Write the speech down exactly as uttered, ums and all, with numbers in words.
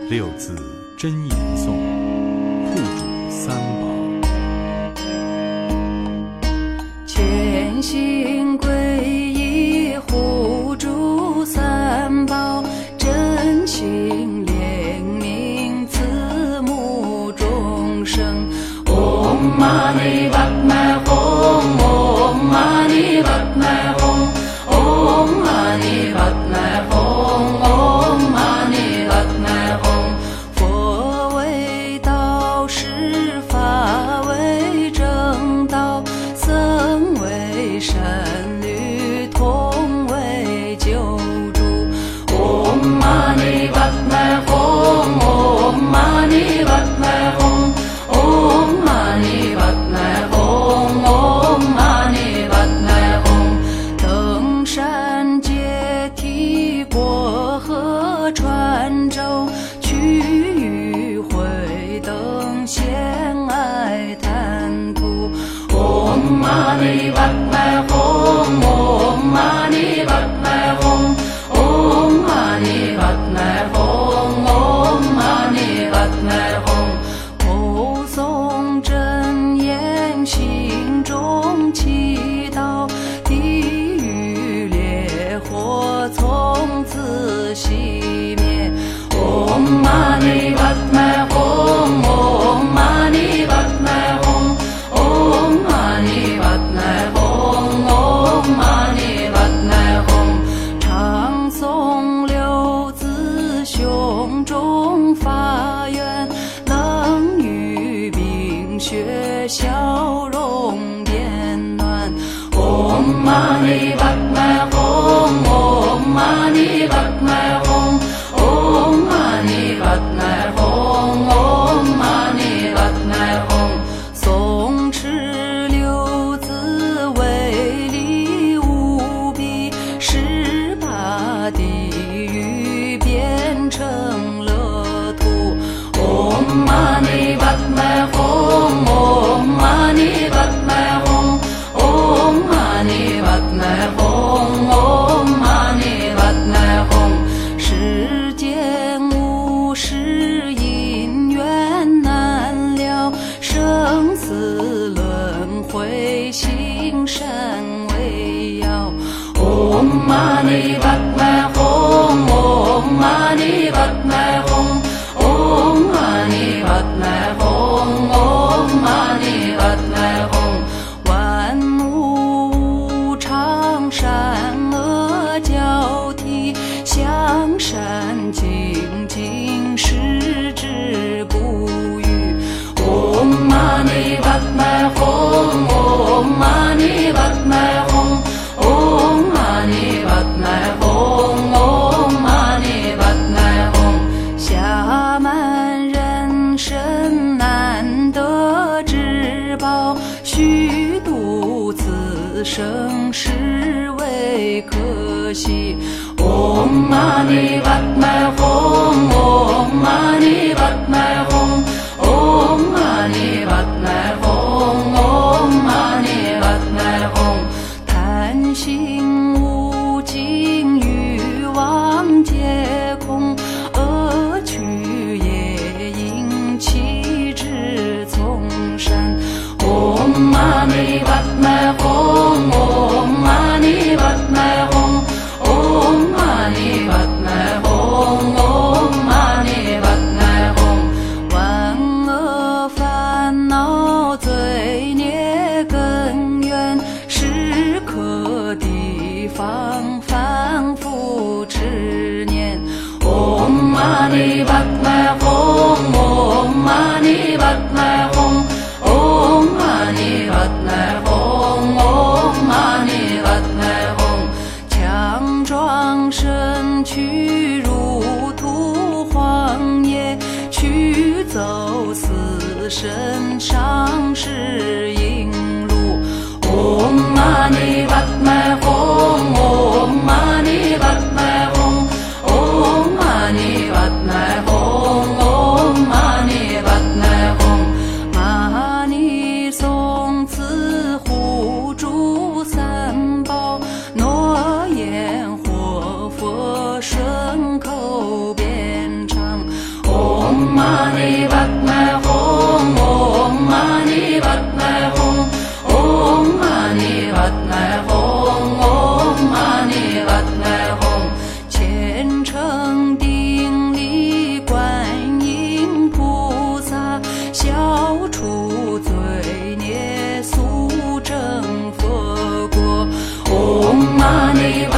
六字真言颂，护主三宝。 全心皈依护主三宝，真心怜悯慈母众生。Om Mani Padme Hum, Om Mani Padme Hum, Om Mani Padme Hum, Om Mani Padme Hum。佛为道师，法为正道，僧为善侣，同为救主。Om Mani Padme Hum, Om Mani Padme Hum, Om Mani Padme Hum, Om Mani Padme Hum。登山阶梯，过河穿舟，去与会登仙爱贪图。Om Mani Padme Hum, Om Mani Padme Hum, Om Mani Padme Hum, Om Mani Padme Hum。口诵真言，心中祈祷，地狱烈火从此熄灭。Om Mani Padme Hum, Om Mani Padme Hum, Om Mani Padme Hum, Om Mani Padme Hum。常诵六字，胸中发愿，能与病血消融变暖。Om Mani Padme Hum, Om Mani Padme Hum, Om Mani Padme Hum, Om Mani Padme Hum。诵持六字，威力无比，十八地狱变成乐土。Om Mani Padme Hum, Om Mani Padme Hum, Om Mani Padme Hum, Om Mani Padme Hum。世间无事，因缘难了，生死轮回，行善为要。Om Mani Padme Hum, Om Mani Padme Hum, Om Mani Padme Hum, Om Mani Padme Hum。万物无常，善恶交替，向善精进，矢志不渝。Om Mani Padme Hum, Om Mani Padme Hum, Om Mani Padme Hum, Om Mani Padme Hum。暇满人身，难得之宝，虚度此生，实为可惜。Om Mani Padme Hum, Om Mani Padme Hum, Om Mani Padme Hum, Om Mani Padme Hum。贪心无尽，欲望皆空，恶趣也应弃之从善。Om Mani Padme Hum, Om Mani Padme Hum, Om Mani Padme Hum, Om Mani Padme Hum。万恶烦恼，罪孽根源，时刻提防，反复执念。Om Mani Padme Hum, Om Mani Padme Hum, Om Mani Padme Hum, Om Mani Padme Hum。强壮身躯，如土荒野，驱走死神，上是引路。Om Mani Padme Hum, Om Mani Padme Hum, Om Mani Padme Hum, Om Mani Padme Hum。 为